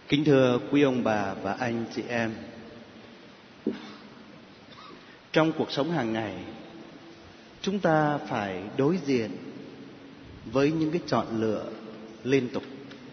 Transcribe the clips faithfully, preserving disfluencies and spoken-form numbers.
Kính thưa quý ông bà và anh chị em, trong cuộc sống hàng ngày, chúng ta phải đối diện với những cái chọn lựa liên tục.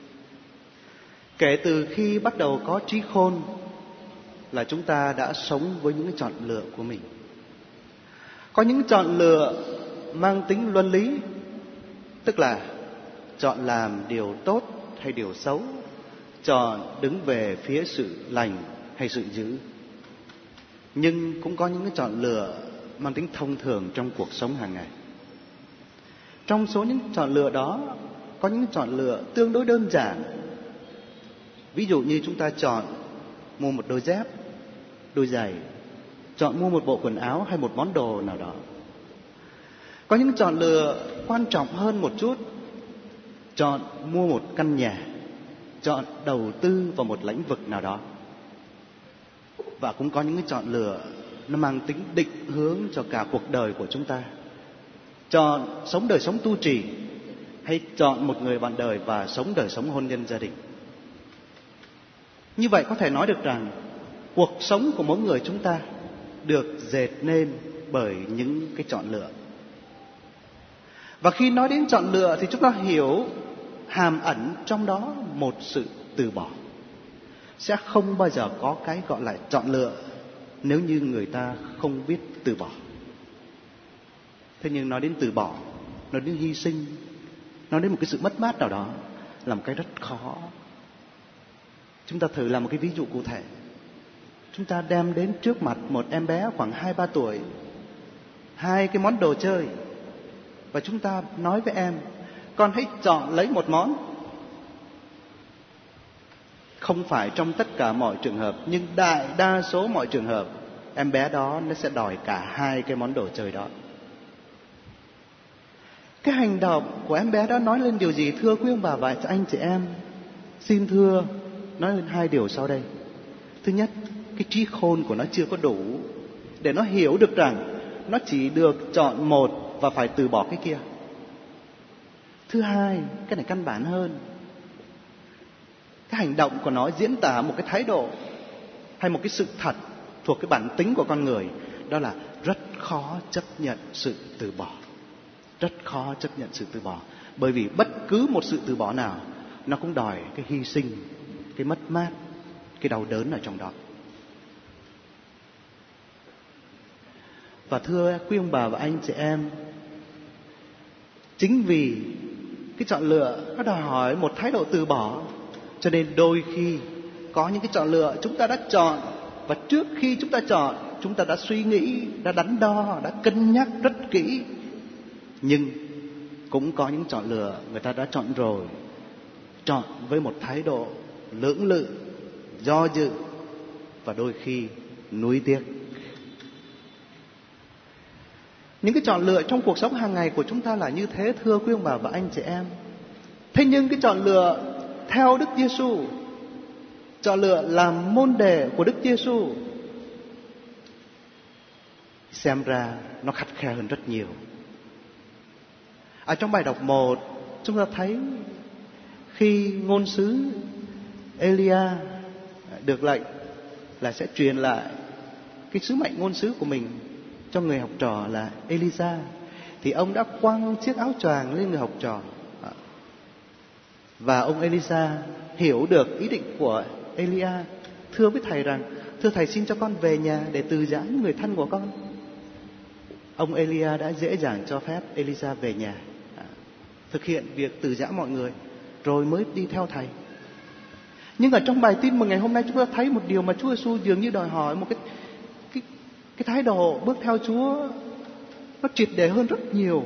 Kể từ khi bắt đầu có trí khôn là chúng ta đã sống với những cái chọn lựa của mình. Có những chọn lựa mang tính luân lý, tức là chọn làm điều tốt hay điều xấu, chọn đứng về phía sự lành hay sự dữ. Nhưng cũng có những cái chọn lựa mang tính thông thường trong cuộc sống hàng ngày. Trong số những chọn lựa đó, có những chọn lựa tương đối đơn giản. Ví dụ như chúng ta chọn mua một đôi dép, đôi giày, chọn mua một bộ quần áo hay một món đồ nào đó. Có những chọn lựa quan trọng hơn một chút, chọn mua một căn nhà, chọn đầu tư vào một lĩnh vực nào đó. Và cũng có những cái chọn lựa nó mang tính định hướng cho cả cuộc đời của chúng ta. Chọn sống đời sống tu trì hay chọn một người bạn đời và sống đời sống hôn nhân gia đình. Như vậy có thể nói được rằng cuộc sống của mỗi người chúng ta được dệt nên bởi những cái chọn lựa. Và khi nói đến chọn lựa thì chúng ta hiểu hàm ẩn trong đó một sự từ bỏ. Sẽ không bao giờ có cái gọi là chọn lựa nếu như người ta không biết từ bỏ. Thế nhưng nói đến từ bỏ, nói đến hy sinh, nói đến một cái sự mất mát nào đó là một cái rất khó. Chúng ta thử làm một cái ví dụ cụ thể. Chúng ta đem đến trước mặt một em bé khoảng hai ba tuổi hai cái món đồ chơi, và chúng ta nói với em: con hãy chọn lấy một món. Không phải trong tất cả mọi trường hợp, nhưng đại đa số mọi trường hợp, em bé đó nó sẽ đòi cả hai cái món đồ chơi đó. Cái hành động của em bé đó nói lên điều gì thưa quý ông bà và anh chị em? Xin thưa, nói lên hai điều sau đây. Thứ nhất, cái trí khôn của nó chưa có đủ để nó hiểu được rằng nó chỉ được chọn một và phải từ bỏ cái kia. Thứ hai, cái này căn bản hơn, cái hành động của nó diễn tả một cái thái độ hay một cái sự thật thuộc cái bản tính của con người. Đó là rất khó chấp nhận sự từ bỏ. Rất khó chấp nhận sự từ bỏ. Bởi vì bất cứ một sự từ bỏ nào nó cũng đòi cái hy sinh, cái mất mát, cái đau đớn ở trong đó. Và thưa quý ông bà và anh chị em, chính vì cái chọn lựa nó đòi hỏi một thái độ từ bỏ, cho nên đôi khi có những cái chọn lựa chúng ta đã chọn, và trước khi chúng ta chọn, chúng ta đã suy nghĩ, đã đắn đo, đã cân nhắc rất kỹ. Nhưng cũng có những chọn lựa người ta đã chọn rồi, chọn với một thái độ lưỡng lự, do dự và đôi khi nuối tiếc. Những cái chọn lựa trong cuộc sống hàng ngày của chúng ta là như thế thưa quý ông bà và anh chị em. Thế nhưng cái chọn lựa theo Đức Giêsu, chọn lựa làm môn đệ của Đức Giêsu, xem ra nó khắt khe hơn rất nhiều. Ở trong bài đọc một, chúng ta thấy khi ngôn sứ Elia được lệnh là sẽ truyền lại cái sứ mệnh ngôn sứ của mình cho người học trò là Elisa, thì ông đã quăng chiếc áo choàng lên người học trò. Và ông Elisa hiểu được ý định của Elia, thưa với thầy rằng: thưa thầy, xin cho con về nhà để từ giã những người thân của con. Ông Elia đã dễ dàng cho phép Elisa về nhà, thực hiện việc từ giã mọi người, rồi mới đi theo thầy. Nhưng ở trong bài tin mừng ngày hôm nay, chúng ta thấy một điều mà Chúa Giêsu dường như đòi hỏi một cái cái cái thái độ bước theo Chúa nó triệt để hơn rất nhiều.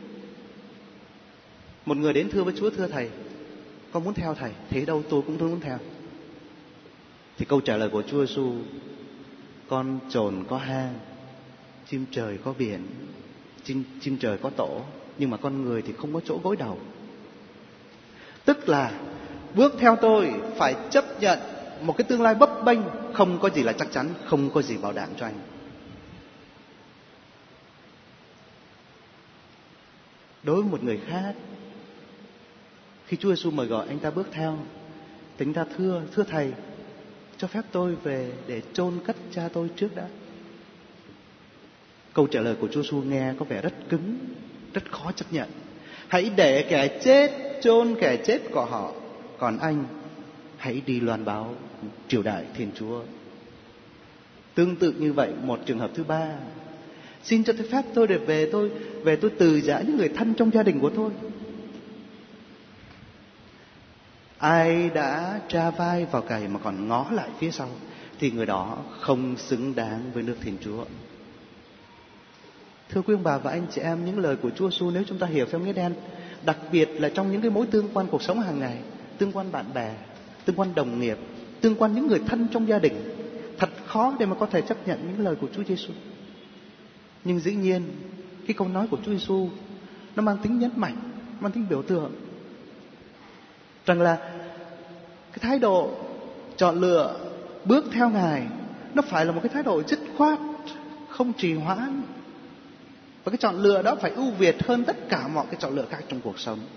Một người đến thưa với Chúa: thưa thầy, con muốn theo thầy. Thế đâu, tôi cũng muốn theo. Thì câu trả lời của Chúa Giêsu: con trồn có hang, chim trời có biển, chim, chim trời có tổ, nhưng mà con người thì không có chỗ gối đầu. Tức là bước theo tôi phải chấp nhận một cái tương lai bấp bênh, không có gì là chắc chắn, không có gì bảo đảm cho anh. Đối với một người khác, khi Chúa Giêsu mời gọi anh ta bước theo, Tính ra thưa, thưa thầy, cho phép tôi về để chôn cất cha tôi trước đã. Câu trả lời của Chúa Giêsu nghe có vẻ rất cứng, rất khó chấp nhận. Hãy để kẻ chết chôn kẻ chết của họ, còn anh hãy đi loan báo triều đại Thiên Chúa. Tương tự như vậy, một trường hợp thứ ba, xin cho phép tôi để về tôi về tôi từ giã những người thân trong gia đình của tôi. Ai đã tra vai vào cày mà còn ngó lại phía sau thì người đó không xứng đáng với nước Thiên Chúa. Thưa quý ông bà và anh chị em, những lời của Chúa Giêsu nếu chúng ta hiểu theo nghĩa đen, đặc biệt là trong những cái mối tương quan cuộc sống hàng ngày, tương quan bạn bè, tương quan đồng nghiệp, tương quan những người thân trong gia đình, thật khó để mà có thể chấp nhận những lời của Chúa Giêsu. Nhưng dĩ nhiên cái câu nói của Chúa Giêsu nó mang tính nhấn mạnh, mang tính biểu tượng, rằng là cái thái độ chọn lựa bước theo Ngài nó phải là một cái thái độ dứt khoát, không trì hoãn. Và cái chọn lựa đó phải ưu việt hơn tất cả mọi cái chọn lựa khác trong cuộc sống.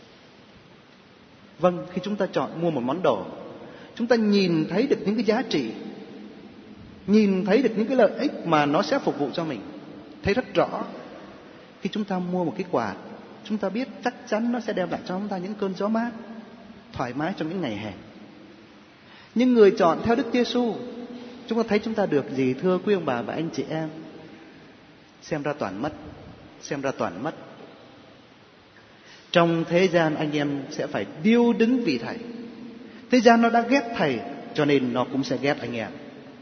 Vâng, khi chúng ta chọn mua một món đồ, chúng ta nhìn thấy được những cái giá trị, nhìn thấy được những cái lợi ích mà nó sẽ phục vụ cho mình, thấy rất rõ. Khi chúng ta mua một cái quạt, chúng ta biết chắc chắn nó sẽ đem lại cho chúng ta những cơn gió mát, thoải mái trong những ngày hè. Nhưng người chọn theo Đức Giêsu, chúng ta thấy chúng ta được gì thưa quý ông bà và anh chị em? Xem ra toàn mất, xem ra toàn mất. Trong thế gian anh em sẽ phải điêu đứng vì thầy. Thế gian nó đã ghét thầy, cho nên nó cũng sẽ ghét anh em.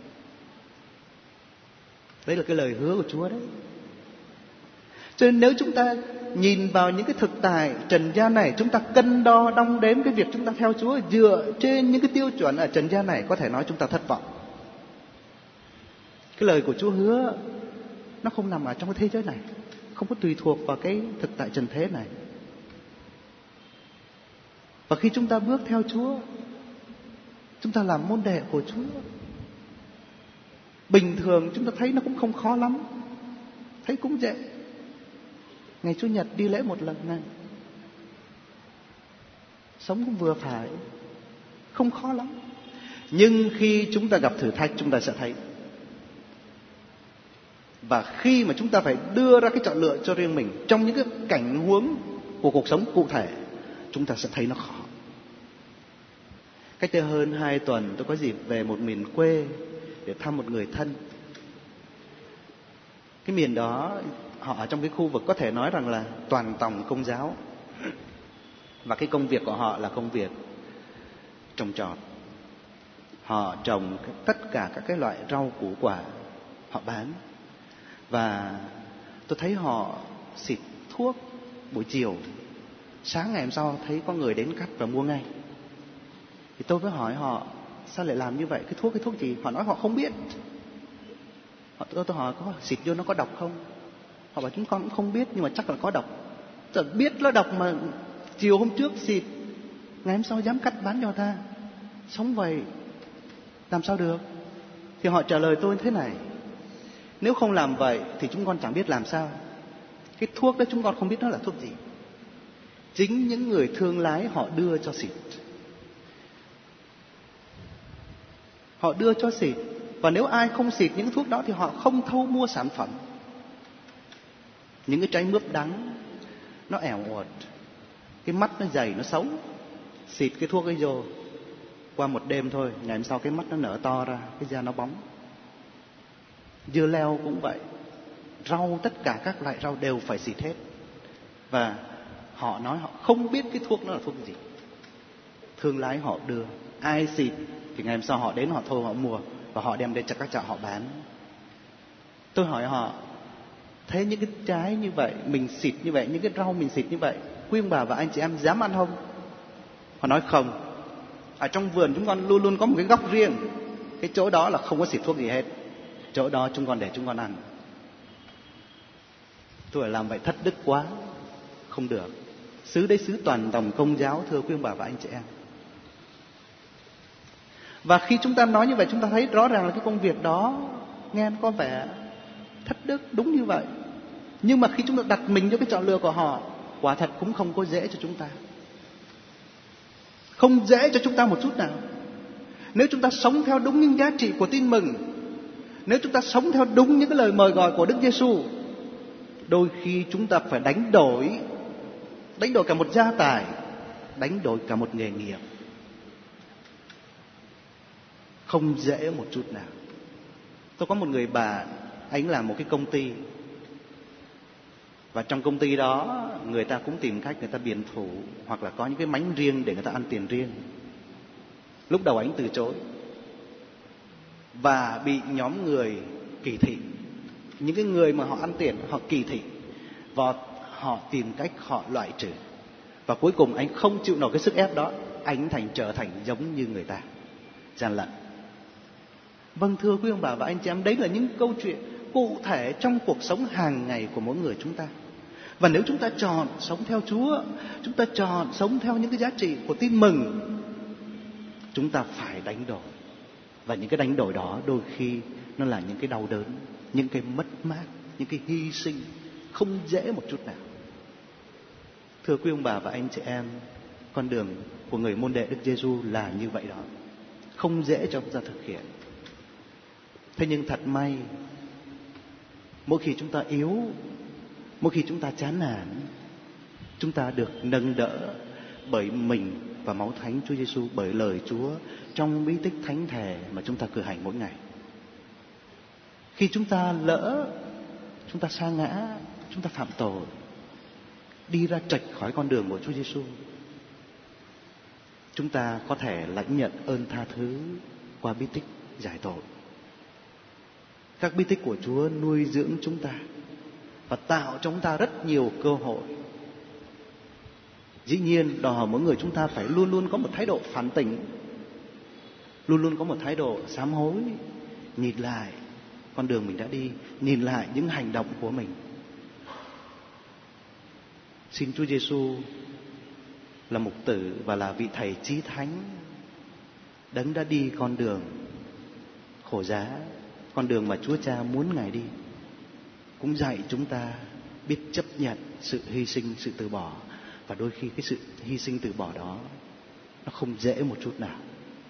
Đấy là cái lời hứa của Chúa đấy. Cho nên nếu chúng ta nhìn vào những cái thực tại trần gian này, chúng ta cân đo đong đếm cái việc chúng ta theo Chúa dựa trên những cái tiêu chuẩn ở trần gian này, có thể nói chúng ta thất vọng. Cái lời của Chúa hứa nó không nằm ở trong cái thế giới này, không có tùy thuộc vào cái thực tại trần thế này. Và khi chúng ta bước theo Chúa, chúng ta làm môn đệ của Chúa, bình thường chúng ta thấy nó cũng không khó lắm, thấy cũng dễ. Ngày Chủ nhật đi lễ một lần này, sống cũng vừa phải, không khó lắm. Nhưng khi chúng ta gặp thử thách, chúng ta sẽ thấy. Và khi mà chúng ta phải đưa ra cái chọn lựa cho riêng mình trong những cái cảnh huống của cuộc sống cụ thể, chúng ta sẽ thấy nó khó. Cách đây hơn hai tuần, tôi có dịp về một miền quê để thăm một người thân. Cái miền đó, họ ở trong cái khu vực có thể nói rằng là toàn tòng Công giáo. Và cái công việc của họ là công việc trồng trọt. Họ trồng tất cả các cái loại rau củ quả, họ bán. Và tôi thấy họ xịt thuốc buổi chiều, sáng ngày hôm sau thấy có người đến cắt và mua ngay. Thì tôi mới hỏi họ, sao lại làm như vậy? Cái thuốc, cái thuốc gì? Họ nói họ không biết. Họ, tôi, tôi hỏi có xịt vô nó có độc không? Họ bảo chúng con cũng không biết, nhưng mà chắc là có độc. Tôi biết nó độc mà chiều hôm trước xịt, ngày hôm sau dám cắt bán cho ta. Sống vậy làm sao được? Thì họ trả lời tôi thế này: nếu không làm vậy thì chúng con chẳng biết làm sao. Cái thuốc đó chúng con không biết nó là thuốc gì. Chính những người thương lái họ đưa cho xịt. Họ đưa cho xịt. Và nếu ai không xịt những thuốc đó thì họ không thâu mua sản phẩm. Những cái trái mướp đắng, nó ẻo uột, cái mắt nó dày, nó xấu. Xịt cái thuốc ấy vô, qua một đêm thôi, ngày hôm sau cái mắt nó nở to ra, cái da nó bóng. Dưa leo cũng vậy, rau, tất cả các loại rau đều phải xịt hết. Và họ nói họ không biết cái thuốc nó là thuốc gì. Thương lái họ đưa, ai xịt thì ngày hôm sau họ đến họ thôi họ mua, và họ đem đến cho các chợ họ bán. Tôi hỏi họ, thế những cái trái như vậy mình xịt như vậy, những cái rau mình xịt như vậy, quý ông bà và anh chị em dám ăn không? Họ nói không. Ở trong vườn chúng con luôn luôn có một cái góc riêng, cái chỗ đó là không có xịt thuốc gì hết, chỗ đó chúng con để chúng con ăn. Tôi làm vậy thất đức quá, không được. Xứ đấy xứ toàn tòng Công giáo, thưa quý ông bà và anh chị em. Và khi chúng ta nói như vậy, chúng ta thấy rõ ràng là cái công việc đó nghe nó có vẻ thất đức, đúng như vậy. Nhưng mà khi chúng ta đặt mình cho cái chọn lựa của họ, quả thật cũng không có dễ cho chúng ta. Không dễ cho chúng ta một chút nào. Nếu chúng ta sống theo đúng những giá trị của tin mừng, nếu chúng ta sống theo đúng những cái lời mời gọi của Đức Giêsu, đôi khi chúng ta phải đánh đổi, đánh đổi cả một gia tài, đánh đổi cả một nghề nghiệp. Không dễ một chút nào. Tôi có một người bạn, anh làm một cái công ty, và trong công ty đó người ta cũng tìm cách người ta biện thủ, hoặc là có những cái mánh riêng để người ta ăn tiền riêng. Lúc đầu anh từ chối và bị nhóm người kỳ thị. Những cái người mà họ ăn tiền, họ kỳ thị và họ tìm cách họ loại trừ. Và cuối cùng anh không chịu nổi cái sức ép đó, anh thành trở thành giống như người ta, gian lận. Vâng, thưa quý ông bà và anh chị em, đấy là những câu chuyện cụ thể trong cuộc sống hàng ngày của mỗi người chúng ta. Và nếu chúng ta chọn sống theo Chúa, chúng ta chọn sống theo những cái giá trị của tin mừng, chúng ta phải đánh đổi. Và những cái đánh đổi đó đôi khi nó là những cái đau đớn, những cái mất mát, những cái hy sinh không dễ một chút nào. Thưa quý ông bà và anh chị em, con đường của người môn đệ Đức Giêsu là như vậy đó, không dễ cho chúng ta thực hiện. Thế nhưng thật may, mỗi khi chúng ta yếu, mỗi khi chúng ta chán nản, chúng ta được nâng đỡ bởi mình và máu thánh Chúa Giêsu, bởi lời Chúa trong bí tích thánh thể mà chúng ta cử hành mỗi ngày. Khi chúng ta lỡ, chúng ta sa ngã, chúng ta phạm tội, đi ra trệch khỏi con đường của Chúa Giêsu, chúng ta có thể lãnh nhận ơn tha thứ qua bí tích giải tội. Các bí tích của Chúa nuôi dưỡng chúng ta và tạo cho chúng ta rất nhiều cơ hội. Dĩ nhiên đòi hỏi mỗi người chúng ta phải luôn luôn có một thái độ phản tỉnh, luôn luôn có một thái độ sám hối, nhìn lại con đường mình đã đi, nhìn lại những hành động của mình. Xin Chúa Giêsu là mục tử và là vị thầy chí thánh, đấng đã đi con đường khổ giá, con đường mà Chúa Cha muốn Ngài đi, cũng dạy chúng ta biết chấp nhận sự hy sinh, sự từ bỏ. Và đôi khi cái sự hy sinh từ bỏ đó nó không dễ một chút nào.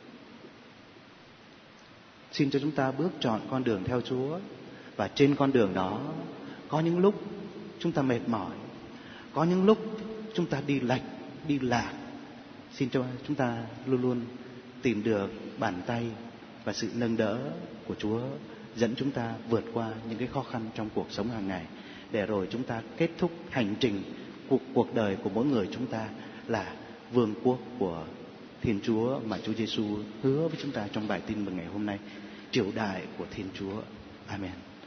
Xin cho chúng ta bước chọn con đường theo Chúa. Và trên con đường đó có những lúc chúng ta mệt mỏi, có những lúc chúng ta đi lệch, đi lạc. Xin cho chúng ta luôn luôn tìm được bàn tay và sự nâng đỡ của Chúa, dẫn chúng ta vượt qua những cái khó khăn trong cuộc sống hàng ngày, để rồi chúng ta kết thúc hành trình cuộc cuộc đời của mỗi người chúng ta là vương quốc của Thiên Chúa mà Chúa Giêsu hứa với chúng ta trong bài tin mừng ngày hôm nay, triều đại của Thiên Chúa. Amen.